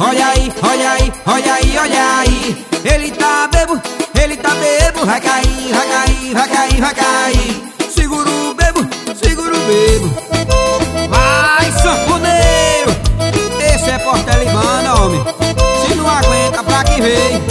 olha aí, olha aí, olha aí, olha aí. Ele tá bebo, vai cair, vai cair, vai cair, vai cair. Segura o bebo, segura o bebo. Vai, sanfoneiro, esse é Portelibana, homem. Se não aguenta, pra que veio?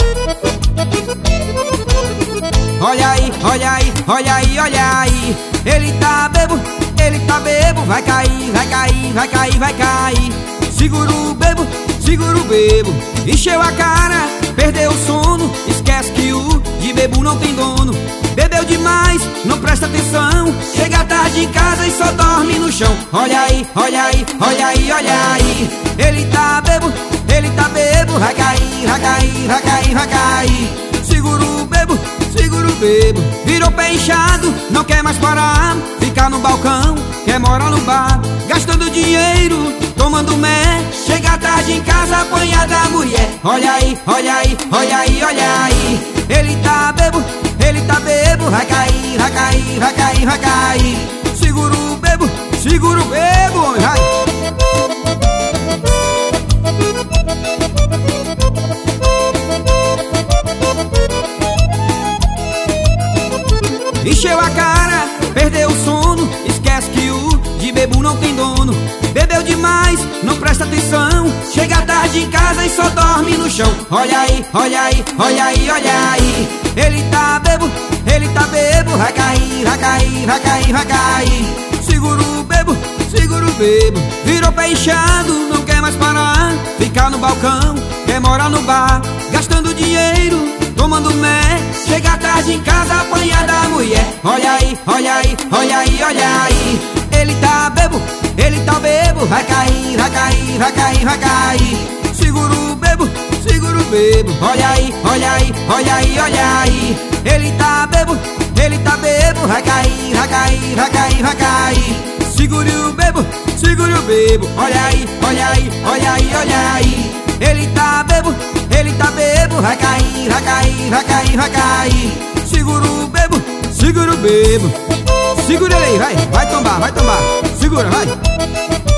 Olha aí, olha aí, olha aí, olha aí. Ele tá bebo, vai cair, vai cair, vai cair, vai cair. Segura o bebo, encheu a cara, perdeu o sono. Esquece que o de bebo não tem dono. Bebeu demais, não presta atenção. Chega tarde em casa e só dorme no chão. Olha aí, olha aí, olha aí, olha aí. Ele tá bebo, vai cair, vai cair, vai cair, vai cair. Segura o bebo, virou pé inchado, não quer mais parar. Fica no balcão, quer morar no bar, gastando dinheiro, tomando mé. Chega tarde em casa, apanha da mulher. Olha aí, olha aí, olha aí, olha aí. Ele tá bebo, vai cair, vai cair, vai cair, vai cair. Segura o bebo, vai. Encheu a cara, perdeu o sono. Esquece que o de bebo não tem dono. Bebeu demais, não presta atenção. Chega tarde em casa e só dorme no chão. Olha aí, olha aí, olha aí, olha aí. Ele tá bebo, vai cair, vai cair, vai cair, vai cair. Segura o bebo, virou pé inchado, não quer mais parar. Fica no balcão, quer morar no bar, gastando dinheiro, tomando mé. Chega tarde em casa, apanha da mulher. Olha aí, olha aí, olha aí, olha aí. Ele tá bebo, vai cair, vai cair, vai cair, vai cair. Segura o bebo, olha aí, olha aí, olha aí, olha aí. Ele tá bebo, vai cair, vai cair, vai cair, vai cair. Segura o bebo, olha aí, olha aí, olha aí, olha aí. Ele tá bebo, vai cair, vai cair, vai cair, vai cair. Segura o bebo, segura ele aí, vai tombar, segura, vai.